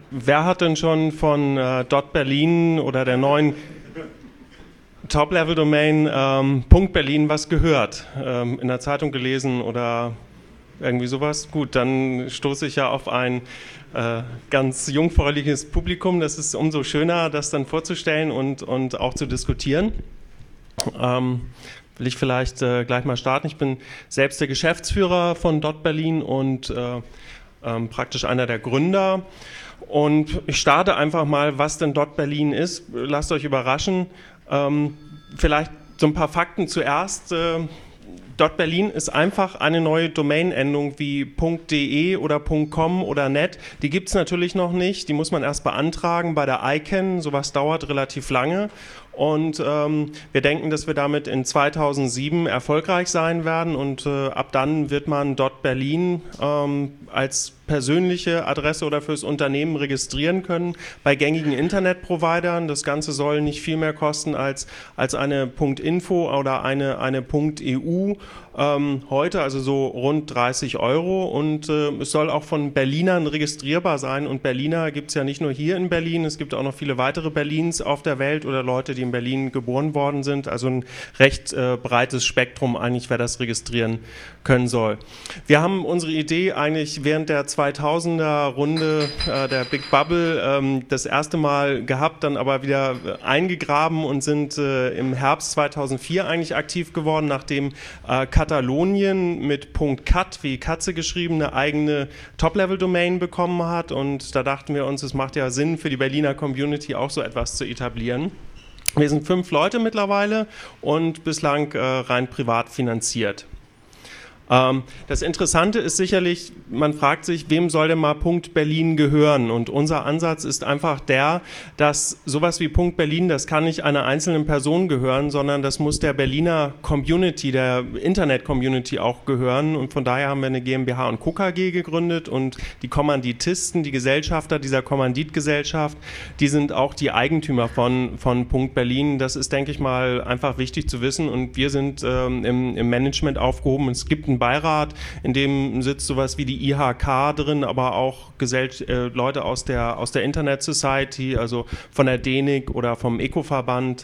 wer hat denn schon von .berlin oder der neuen Top-Level-Domain .berlin was gehört? In der Zeitung gelesen oder irgendwie sowas? Gut, dann stoße ich ja auf ein ganz jungfräuliches Publikum. Das ist umso schöner, das dann vorzustellen und auch zu diskutieren. Will ich vielleicht gleich mal starten. Ich bin selbst der Geschäftsführer von .berlin und praktisch einer der Gründer. Und ich starte einfach mal, was denn .berlin ist. Lasst euch überraschen. Vielleicht so ein paar Fakten zuerst. .berlin ist einfach eine neue Domain-Endung wie .de oder .com oder .net. Die gibt es natürlich noch nicht. Die muss man erst beantragen bei der ICANN. Sowas dauert relativ lange. Und wir denken, dass wir damit in 2007 erfolgreich sein werden. Und ab dann wird man .berlin als persönliche Adresse oder fürs Unternehmen registrieren können bei gängigen Internetprovidern. Das Ganze soll nicht viel mehr kosten als eine .info oder eine .eu heute, also so rund 30 Euro. Und es soll auch von Berlinern registrierbar sein. Und Berliner gibt es ja nicht nur hier in Berlin, es gibt auch noch viele weitere Berlins auf der Welt oder Leute, die in Berlin geboren worden sind. Also ein recht breites Spektrum eigentlich, wer das registrieren können soll. Wir haben unsere Idee eigentlich während der 2000er-Runde der Big Bubble das erste Mal gehabt, dann aber wieder eingegraben und sind im Herbst 2004 eigentlich aktiv geworden, nachdem Katalonien mit .cat, wie Katze geschrieben, eine eigene Top-Level-Domain bekommen hat. Und da dachten wir uns, es macht ja Sinn für die Berliner Community auch so etwas zu etablieren. Wir sind 5 Leute mittlerweile und bislang rein privat finanziert. Das Interessante ist sicherlich, man fragt sich, wem soll denn mal .berlin gehören? Und unser Ansatz ist einfach der, dass sowas wie .berlin, das kann nicht einer einzelnen Person gehören, sondern das muss der Berliner Community, der Internet-Community auch gehören. Und von daher haben wir eine GmbH und Co. KG gegründet und die Kommanditisten, die Gesellschafter dieser Kommanditgesellschaft, die sind auch die Eigentümer von .berlin. Das ist, denke ich mal, einfach wichtig zu wissen. Und wir sind im Management aufgehoben. Es gibt einen Beirat, in dem sitzt sowas wie die IHK drin, aber auch Leute aus der Internet Society, also von der DENIC oder vom Eco-Verband,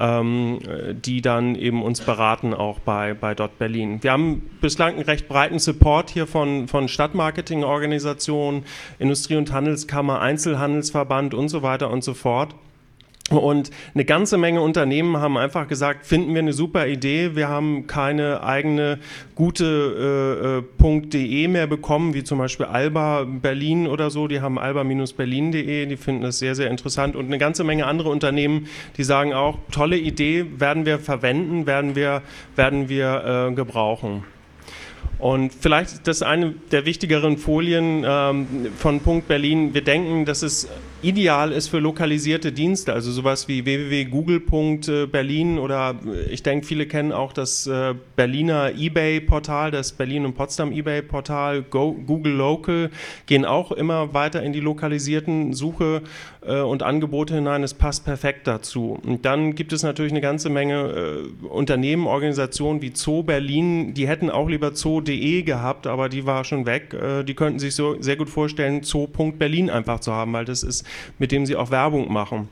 die dann eben uns beraten auch bei .berlin. Wir haben bislang einen recht breiten Support hier von Stadtmarketingorganisationen, Industrie- und Handelskammer, Einzelhandelsverband und so weiter und so fort. Und eine ganze Menge Unternehmen haben einfach gesagt, finden wir eine super Idee, wir haben keine eigene gute .de mehr bekommen, wie zum Beispiel Alba Berlin oder so, die haben alba-berlin.de, die finden das sehr, sehr interessant und eine ganze Menge andere Unternehmen, die sagen auch, tolle Idee, werden wir verwenden, werden wir gebrauchen. Und vielleicht das eine der wichtigeren Folien von .berlin. Wir denken, dass es ideal ist für lokalisierte Dienste, also sowas wie www.google.berlin oder ich denke, viele kennen auch das Berliner eBay-Portal, das Berlin und Potsdam eBay-Portal, Google Local, gehen auch immer weiter in die lokalisierten Suche und Angebote hinein. Es passt perfekt dazu. Und dann gibt es natürlich eine ganze Menge Unternehmen, Organisationen wie Zoo Berlin, die hätten auch lieber Zoo.de gehabt, aber die war schon weg. Die könnten sich so sehr gut vorstellen, Zoo.berlin einfach zu haben, weil das ist, mit dem sie auch Werbung machen.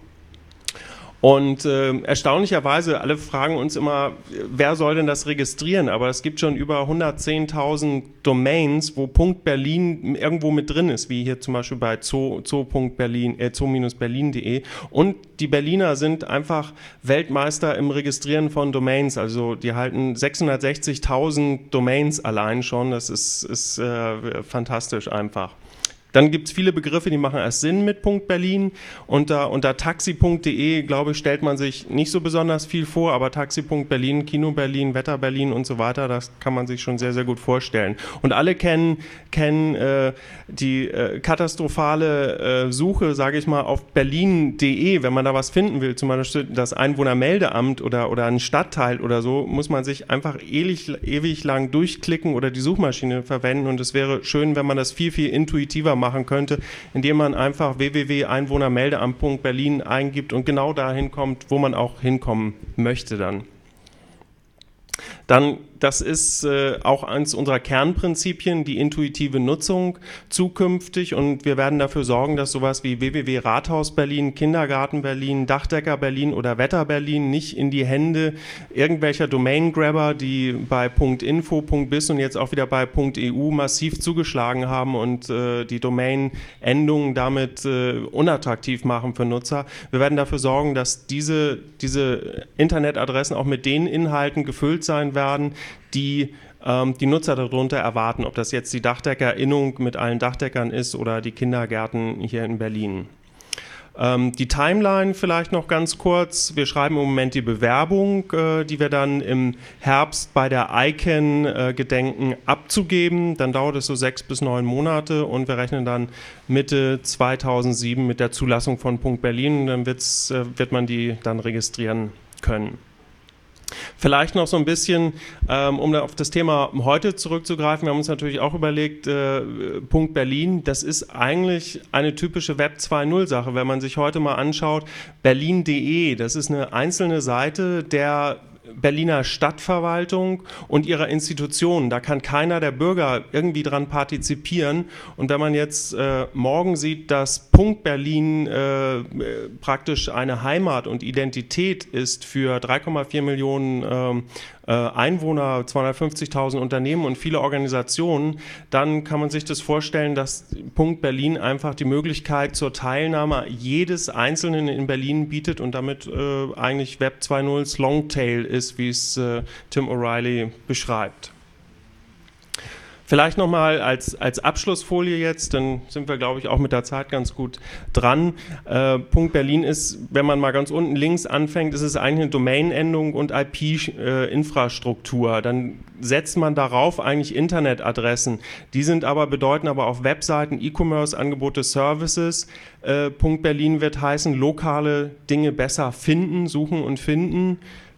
Und erstaunlicherweise, alle fragen uns immer, wer soll denn das registrieren? Aber es gibt schon über 110.000 Domains, wo .berlin irgendwo mit drin ist, wie hier zum Beispiel bei zoo-berlin.de. Und die Berliner sind einfach Weltmeister im Registrieren von Domains. Also die halten 660.000 Domains allein schon. Das ist fantastisch einfach. Dann gibt es viele Begriffe, die machen erst Sinn mit .berlin. Unter taxi.de, glaube ich, stellt man sich nicht so besonders viel vor, aber taxi.berlin, Kino Berlin, Wetter Berlin und so weiter, das kann man sich schon sehr, sehr gut vorstellen. Und alle kennen die katastrophale Suche, sage ich mal, auf berlin.de, wenn man da was finden will, zum Beispiel das Einwohnermeldeamt oder ein Stadtteil oder so, muss man sich einfach ewig lang durchklicken oder die Suchmaschine verwenden und es wäre schön, wenn man das viel, viel intuitiver machen könnte, indem man einfach www.einwohnermeldeamt.berlin eingibt und genau dahin kommt, wo man auch hinkommen möchte dann. Dann das ist auch eines unserer Kernprinzipien, die intuitive Nutzung zukünftig, und wir werden dafür sorgen, dass sowas wie www.Rathaus Berlin, Kindergarten Berlin, Dachdecker Berlin oder Wetter Berlin nicht in die Hände irgendwelcher Domain-Grabber, die bei .info, .biz und jetzt auch wieder bei .eu massiv zugeschlagen haben und die Domain-Endungen damit unattraktiv machen für Nutzer. Wir werden dafür sorgen, dass diese Internetadressen auch mit den Inhalten gefüllt sein werden, die die Nutzer darunter erwarten, ob das jetzt die Dachdeckerinnung mit allen Dachdeckern ist oder die Kindergärten hier in Berlin. Die Timeline vielleicht noch ganz kurz. Wir schreiben im Moment die Bewerbung, die wir dann im Herbst bei der ICANN gedenken abzugeben. Dann dauert es so 6 bis 9 Monate und wir rechnen dann Mitte 2007 mit der Zulassung von .Berlin. Dann wird man die dann registrieren können. Vielleicht noch so ein bisschen, um auf das Thema heute zurückzugreifen. Wir haben uns natürlich auch überlegt, .Berlin, das ist eigentlich eine typische Web 2.0 Sache. Wenn man sich heute mal anschaut, berlin.de, das ist eine einzelne Seite der Berliner Stadtverwaltung und ihrer Institutionen. Da kann keiner der Bürger irgendwie dran partizipieren. Und wenn man jetzt morgen sieht, dass Berlin praktisch eine Heimat und Identität ist für 3,4 Millionen Einwohner, 250.000 Unternehmen und viele Organisationen, dann kann man sich das vorstellen, dass Berlin einfach die Möglichkeit zur Teilnahme jedes Einzelnen in Berlin bietet und damit eigentlich Web 2.0's Longtail ist, wie es Tim O'Reilly beschreibt. Vielleicht nochmal als Abschlussfolie jetzt, dann sind wir, glaube ich, auch mit der Zeit ganz gut dran. Berlin ist, wenn man mal ganz unten links anfängt, ist es eigentlich eine Domain-Endung und IP-Infrastruktur. Dann setzt man darauf eigentlich Internetadressen. Die bedeuten aber auf Webseiten, E-Commerce-Angebote, Services. Berlin wird heißen, lokale Dinge besser finden, suchen und finden.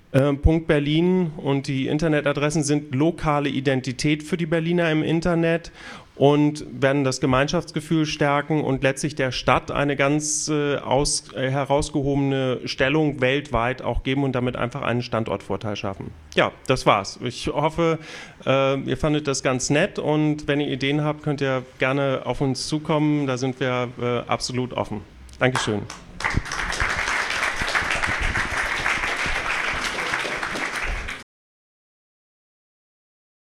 Berlin und die Internetadressen sind lokale Identität für die Berliner im Internet und werden das Gemeinschaftsgefühl stärken und letztlich der Stadt eine ganz herausgehobene Stellung weltweit auch geben und damit einfach einen Standortvorteil schaffen. Ja, das war's. Ich hoffe, ihr fandet das ganz nett und wenn ihr Ideen habt, könnt ihr gerne auf uns zukommen. Da sind wir absolut offen. Dankeschön.